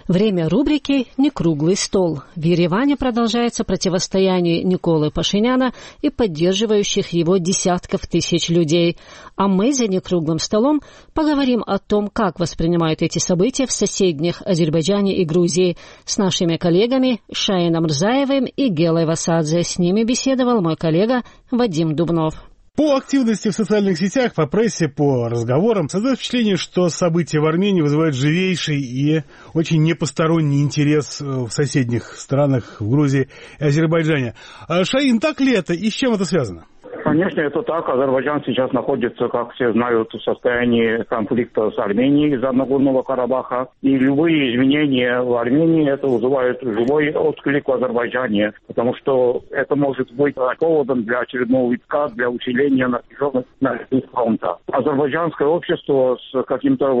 Время рубрики «Не круглый стол». В Ереване продолжается противостояние Николы Пашиняна и поддерживающих его десятков тысяч людей. А мы за некруглым столом поговорим о том, как воспринимают эти события в соседних Азербайджане и Грузии с нашими коллегами Шаином Рзаевым и Гелой Васадзе. С ними беседовал мой коллега Вадим Дубнов. По активности в социальных сетях, по прессе, по разговорам создается впечатление, что события в Армении вызывают живейший и очень непосторонний интерес в соседних странах, в Грузии и Азербайджане. Шаин, так ли это и с чем это связано? Конечно, это так. Азербайджан сейчас находится, как все знают, в состоянии конфликта с Арменией из-за Нагорного Карабаха. И любые изменения в Армении это вызывает живой отклик в Азербайджане, потому что это может быть поводом для очередного витка, для усиления напряженности на фронта. Азербайджанское общество с каким-то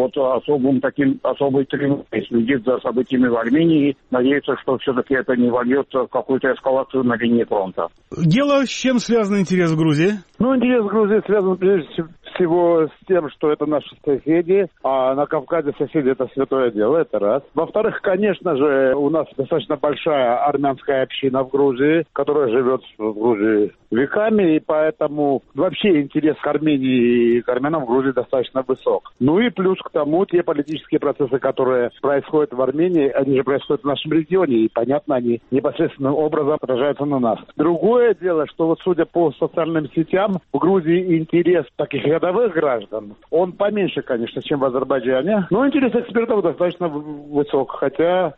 особой тревогой следит за событиями в Армении, надеется, что все-таки это не вольется в какую-то эскалацию на линии фронта. Дело, с чем связан интерес в Грузии? Интерес в Грузии связан прежде всего с тем, что это наши соседи, а на Кавказе соседи — это святое дело, это раз. Во-вторых, конечно же, у нас достаточно большая армянская община в Грузии, которая живет в Грузии веками, и поэтому вообще интерес к Армении и к армянам в Грузии достаточно высок. И плюс к тому, те политические процессы, которые происходят в Армении, они же происходят в нашем регионе, и, понятно, они непосредственным образом отражаются на нас. Другое дело, что судя по социальным сетям, в Грузии интерес таких рядовых граждан, он поменьше, конечно, чем в Азербайджане, но интерес экспертов достаточно высок, хотя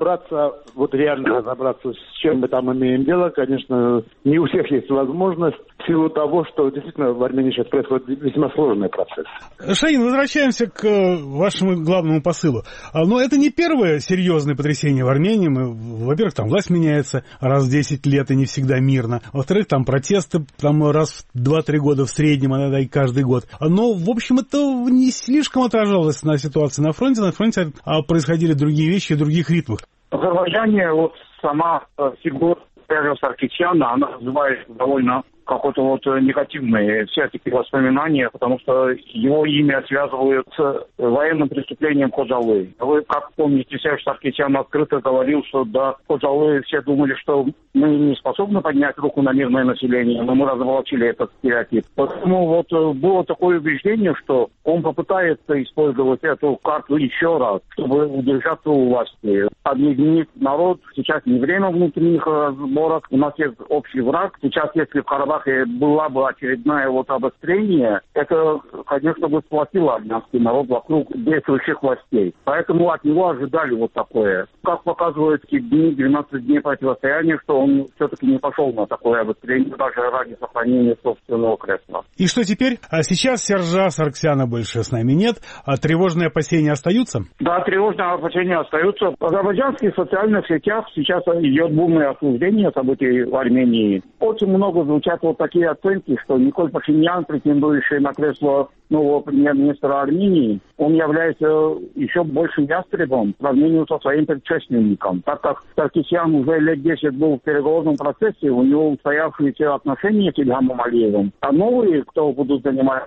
реально разобраться, с чем мы там имеем дело, конечно, не у всех есть возможность, в силу того, что действительно в Армении сейчас происходит весьма сложный процесс. Шаин, возвращаемся к вашему главному посылу. Но это не первое серьезное потрясение в Армении. Во-первых, там власть меняется раз в 10 лет и не всегда мирно. Во-вторых, там протесты раз в 2-3 года в среднем, иногда и каждый год. Но, в общем, это не слишком отражалось на ситуации на фронте. На фронте происходили другие вещи в других ритмах. В Азербайджане сама фигура Саркисяна, она вызывает довольно какое-то негативные все такие воспоминания, потому что его имя связывают с военным преступлением Ходжалы. Вы, как помните, Серж Саркисян открыто говорил, что до Ходжалы все думали, что мы не способны поднять руку на мирное население, но мы разоблачили этот стереотип. Поэтому было такое убеждение, что он попытается использовать эту карту еще раз, чтобы удержаться у власти. Объединить народ. Сейчас не время внутренних разборок, у нас есть общий враг. Сейчас, если в Карабахе была бы очередное обострение, это, конечно, бы сплотило армянский народ вокруг действующих властей. Поэтому от него ожидали такое. Как показывают эти дни, 12 дней противостояния, что он все-таки не пошел на такое обострение, даже ради сохранения собственного кресла. И что теперь? А сейчас Сержа Саркисяна больше с нами нет, а тревожные опасения остаются? Да, тревожные опасения остаются. В азербайджанских социальных сетях сейчас идет бурное обсуждение событий в Армении. Очень много звучат такие оценки, что Николь Пашинян, претендующий на кресло нового премьер-министра Армении, он является еще большим ястребом по сравнению со своим предшественником. Так как Саркисян уже лет 10 был в переговорном процессе, у него устоявшиеся отношения с Ильхамом Алиевым. А новые, кто будут занимать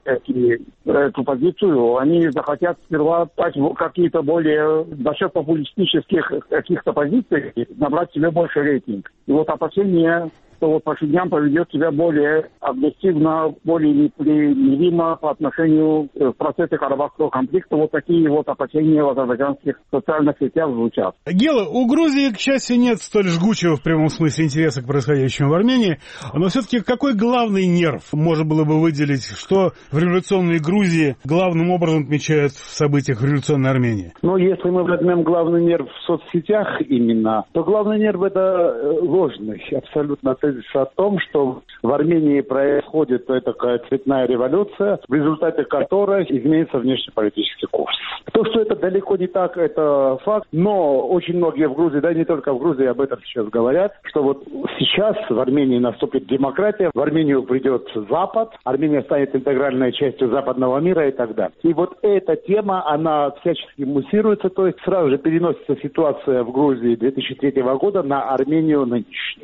эту позицию, они захотят сперва дать какие-то более за счет популистических каких-то позиций набрать себе больше рейтинг. И опасения, что Пашинян поведет себя более агрессивно, более непримиримо по отношению к процессу Карабахского конфликта. Такие опасения в азербайджанских социальных сетях звучат. Гела, у Грузии, к счастью, нет столь жгучего в прямом смысле интереса к происходящему в Армении. Но все-таки какой главный нерв можно было бы выделить, что в революционной Грузии главным образом отмечают в событиях в революционной Армении? Если мы возьмем главный нерв в соцсетях именно, то главный нерв — это ложный абсолютно тезис о том, что в Армении происходит такая цветная революция, в результате которой изменится внешнеполитический курс. То, что это далеко не так, это факт, но очень многие в Грузии, да не только в Грузии, об этом сейчас говорят, что сейчас в Армении наступит демократия, в Армению придет Запад, Армения станет интегральной частью западного мира и так далее. И эта тема, она всячески муссируется, то есть сразу же переносится ситуация в Грузии 2003 года на Армению нынешнюю.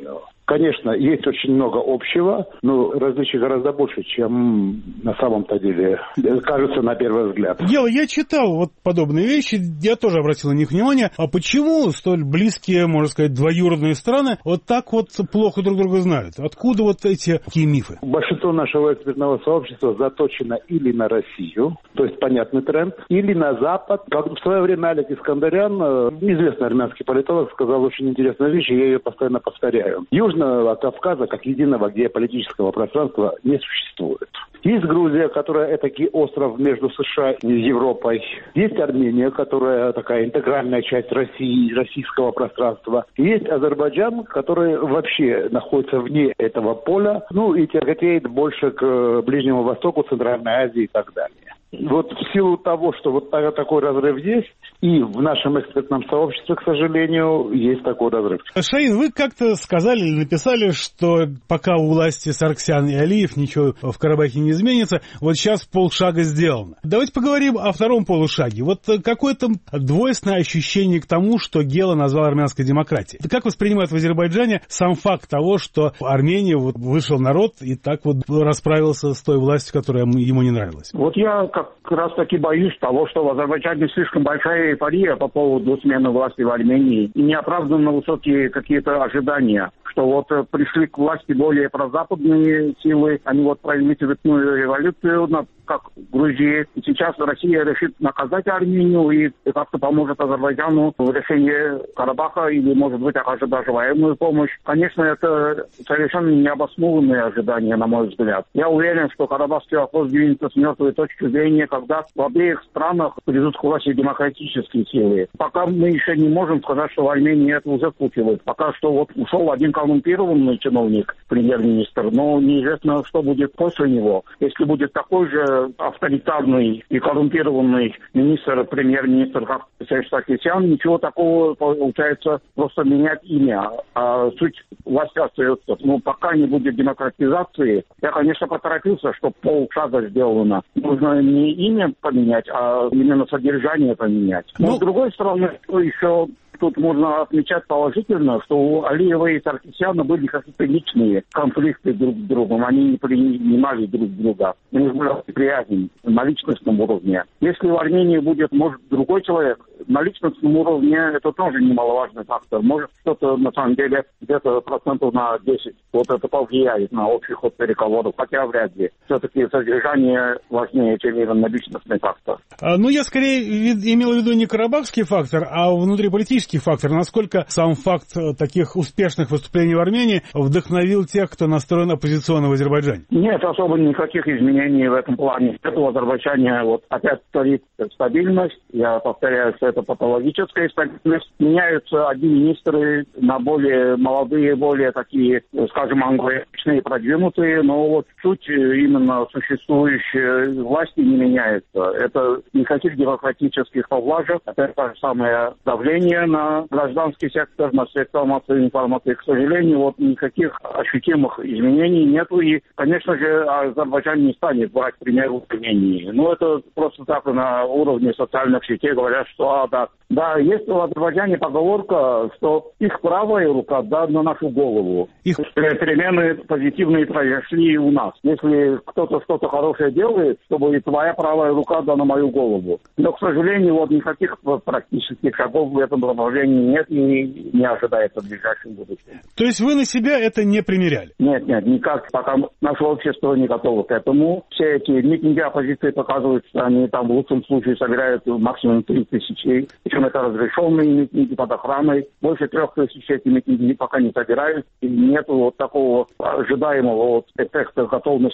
Конечно, есть очень много общего, но различий гораздо больше, чем на самом-то деле кажется на первый взгляд. Я читал вот подобные вещи, я тоже обратил на них внимание. А почему столь близкие, можно сказать, двоюродные страны вот так вот плохо друг друга знают? Откуда вот эти такие мифы? Большинство нашего экспертного сообщества заточено или на Россию, то есть понятный тренд, или на Запад. Как в свое время Олег Искандарян, известный армянский политолог, сказал очень интересную вещь, и я ее постоянно повторяю. Южного Кавказа, как единого геополитического пространства, не существует. Есть Грузия, которая этакий остров между США и Европой. Есть Армения, которая такая интегральная часть России, российского пространства. Есть Азербайджан, который вообще находится вне этого поля, и тяготеет больше к Ближнему Востоку, Центральной Азии и так далее. Вот в силу того, что вот такой разрыв есть, и в нашем экспертном сообществе, к сожалению, есть такой разрыв. Шаин, вы как-то сказали или написали, что пока у власти Сарксян и Алиев ничего в Карабахе не изменится, вот сейчас полшага сделано. Давайте поговорим о втором полушаге. Вот какое-то двойственное ощущение к тому, что Гела назвал армянской демократией. Как воспринимают в Азербайджане сам факт того, что в Армении вот вышел народ и так вот расправился с той властью, которая ему не нравилась? Вот я как раз таки боюсь того, что в Азербайджане слишком большая эйфория по поводу смены власти в Армении и неоправданно высокие какие-то ожидания, что вот пришли к власти более прозападные силы, они вот провели цветную революцию, как в Грузии. И сейчас Россия решит наказать Армению и как-то поможет Азербайджану в решении Карабаха или, может быть, окажет даже военную помощь. Конечно, это совершенно необоснованные ожидания, на мой взгляд. Я уверен, что Карабахский вопрос двинется с мертвой точки зрения, когда в обеих странах придут к власти демократические силы. Пока мы еще не можем сказать, что в Армении это уже случилось. Пока что вот ушел один коррумпированный чиновник, премьер-министр, но неизвестно, что будет после него. Если будет такой же авторитарный и коррумпированный премьер-министр, как Серж Саркисян, ничего такого, получается, просто менять имя. А суть власти остается. Но пока не будет демократизации, я, конечно, поторопился, что полшага сделано. Нужно не имя поменять, а именно содержание поменять. Но с другой стороны, еще тут можно отмечать положительно, что у Алиева и Саркисяна были какие-то личные конфликты друг с другом. Они не принимали друг друга. У них была приязнь на личностном уровне. Если в Армении будет, может, другой человек, на личностном уровне это тоже немаловажный фактор. Может, что-то, на самом деле, где-то процентов на 10. Вот это повлияет на общий ход переговоров. Хотя вряд ли. Все-таки содержание важнее, чем именно личностный фактор. Я скорее имел в виду не карабахский фактор, а внутриполитический фактор. Насколько сам факт таких успешных выступлений в Армении вдохновил тех, кто настроен оппозиционно в Азербайджане? Нет особо никаких изменений в этом плане. Это в Азербайджане опять царит стабильность. Я повторяю, что это патологическая стабильность. Меняются одни министры на более молодые, более такие, скажем, англоязычные, продвинутые, но суть именно существующей власти не меняется. Это никаких демократических поблажек, это то же самое давление на гражданский сектор, на средства массовой информации. К сожалению, никаких ощутимых изменений нету. И, конечно же, Азербайджан не станет брать пример в Армении. Это просто так на уровне социальных сетей говорят, что да, есть в Азербайджане поговорка, что их правая рука на нашу голову. Перемены позитивные произошли и у нас. Если кто-то что-то хорошее делает, чтобы и твоя правая рука на мою голову. Но, к сожалению, никаких практических шагов в этом направлении нет и не ожидается в ближайшем будущем. То есть вы на себя это не примеряли? Нет, никак. Пока наше общество не готово к этому. Все эти митинги оппозиции показывают, что они там в лучшем случае собирают максимум 3000. Причем это разрешенные митинги под охраной. Больше 3000 эти митинги пока не собирают. И нет такого ожидаемого эффекта готовности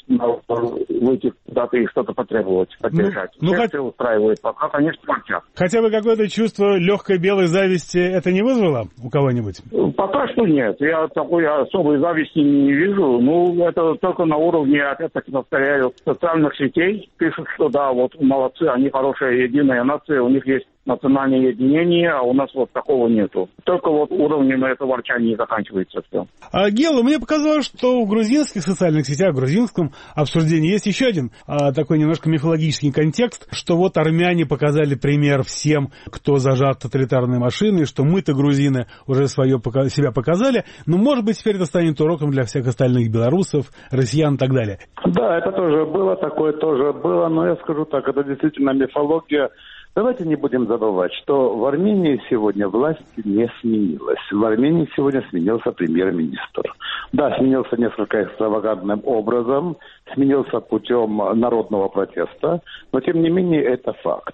выйти куда-то и что-то потребовать, поддержать. Все устраивает. Пока, конечно, молчат. Хотя бы какое-то чувство легкой белой зависти это не вызвало у кого-нибудь? Пока что нет. Я такой особой зависти не вижу. Это только на уровне, опять-таки повторяю, социальных сетей. Пишут, что молодцы, они хорошая единая нация, у них есть национальное единение, а у нас вот такого нету. Только вот уровнем этого ворчания заканчивается все. Гела, мне показалось, что в грузинских социальных сетях, в грузинском обсуждении есть еще один такой немножко мифологический контекст, что вот армяне показали пример всем, кто зажат тоталитарной машиной, что мы-то, грузины, уже себя показали, но, может быть, теперь это станет уроком для всех остальных белорусов, россиян и так далее. Да, это тоже было, такое тоже было, но я скажу так, это действительно мифология. Давайте не будем забывать, что в Армении сегодня власть не сменилась. В Армении сегодня сменился премьер-министр. Да, сменился несколько экстравагантным образом, сменился путем народного протеста, но тем не менее это факт.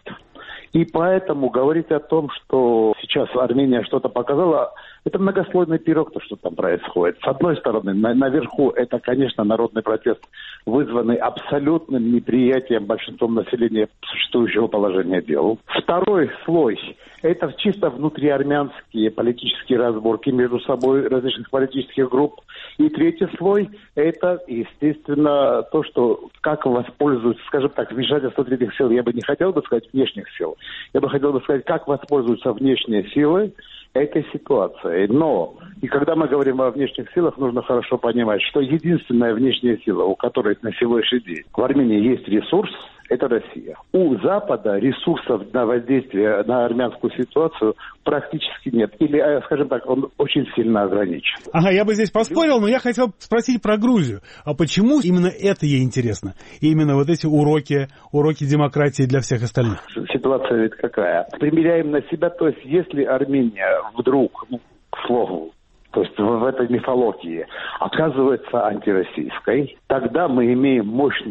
И поэтому говорить о том, что сейчас Армения что-то показала, это многослойный пирог, то, что там происходит. С одной стороны, наверху это, конечно, народный протест, вызванный абсолютным неприятием большинством населения существующего положения дел. Второй слой – это чисто внутриармянские политические разборки между собой различных политических групп. И третий слой – это, естественно, то, что как воспользуются, скажем так, вмешательство третьих сил, я бы не хотел бы сказать внешних сил, я бы хотел бы сказать, как воспользуются внешние силы этой ситуацией. Но, и когда мы говорим о внешних силах, нужно хорошо понимать, что единственная внешняя сила, у которой на сегодняшний день в Армении есть ресурс, это Россия. У Запада ресурсов на воздействие на армянскую ситуацию практически нет. Или, скажем так, он очень сильно ограничен. Ага, я бы здесь поспорил, но я хотел спросить про Грузию. А почему именно это ей интересно? И именно вот эти уроки демократии для всех остальных? Ситуация ведь какая? Примеряем на себя, то есть если Армения вдруг, к слову, то есть в этой мифологии оказывается антироссийской, тогда мы имеем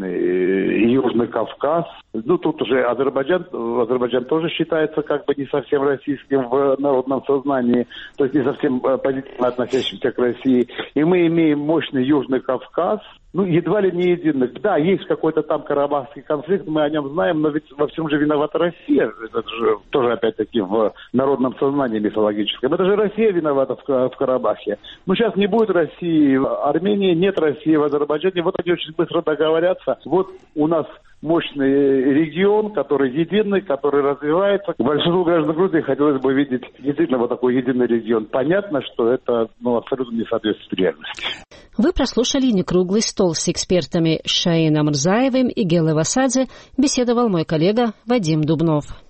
мощный Южный Кавказ. Ну, тут уже Азербайджан тоже считается как бы не совсем российским в народном сознании, то есть не совсем позитивно относящимся к России. И мы имеем мощный Южный Кавказ, ну, едва ли не единый. Да, есть какой-то там карабахский конфликт, мы о нем знаем, но ведь во всем же виновата Россия. Это же тоже, опять-таки, в народном сознании мифологическом. Это же Россия виновата в Карабахе. Ну, сейчас не будет России в Армении, нет России в Азербайджане. Вот они очень быстро договорятся. Вот у нас мощный регион, который единый, который развивается. Большинству граждан Грузии хотелось бы видеть действительно вот такой единый регион. Понятно, что это абсолютно не соответствует реальности. Вы прослушали «Некруглый стол» с экспертами Шаином Рзаевым и Гелой Васадзе. Беседовал мой коллега Вадим Дубнов.